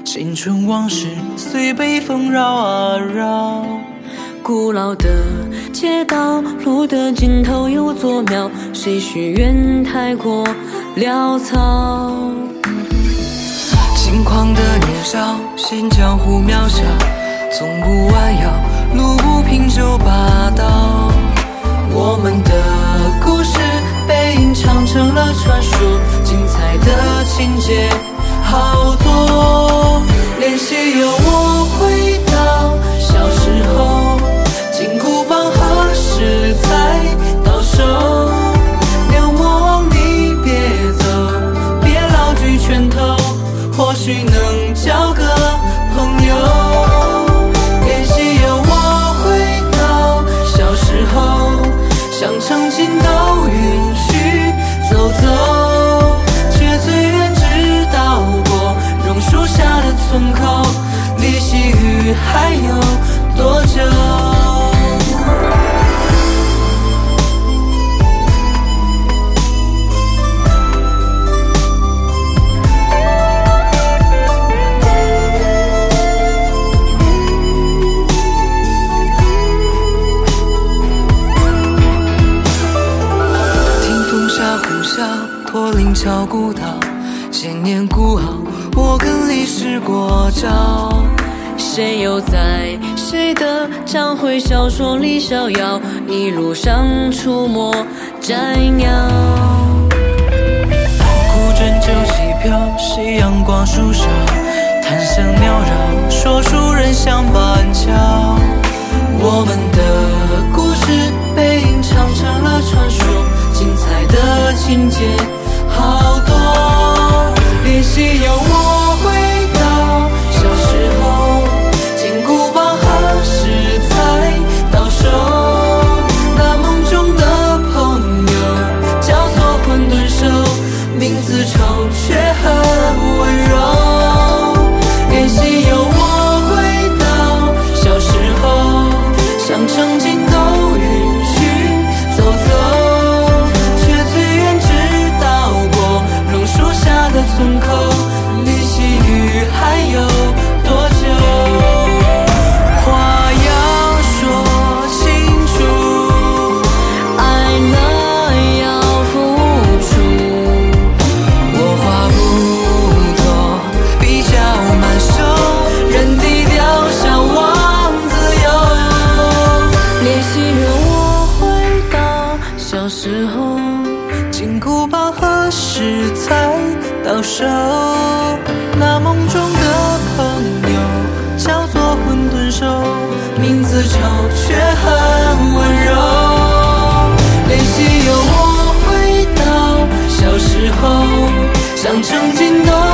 青春往事随北风绕啊绕。 古老的街道，路的尽头有座庙，谁许愿太过潦草。 轻狂的年少，嫌江湖渺小，从不弯腰，路不平就霸道。我们的故事被吟唱成了传说，精彩的情节好多。联系有我回到小时候，金箍棒何时才到手？牛魔王你别走，别老举拳头，或许能交个朋友。联系有我回到小时候，想曾经都允许走走，却最远只到过榕树下的村口，离细雨还有多久？驼铃敲古道，千年孤傲，我跟历史过招。 谁又在谁的章回小说里逍遥，一路上出没斩妖。 古镇酒旗飘，谁阳光树梢，檀香缭绕，说书人相伴桥。我们的故事被吟唱成了传说，精彩的情节好多。联系有我回到小时候，金箍棒何时才到手？那梦中的朋友叫做混沌手，名字丑却很温柔。联系有我回到小时候，想曾经都允许走走，却最远只到过榕树下的村口，离细雨还有多久？话要说清楚， 爱了要付出， 我话不多，比较慢熟，人低调向往自由。 联系让我回到小时候， 金箍棒何时才到手？那梦中的朋友叫做混沌手，名字丑却很温柔。联系有我回到小时候，想曾经都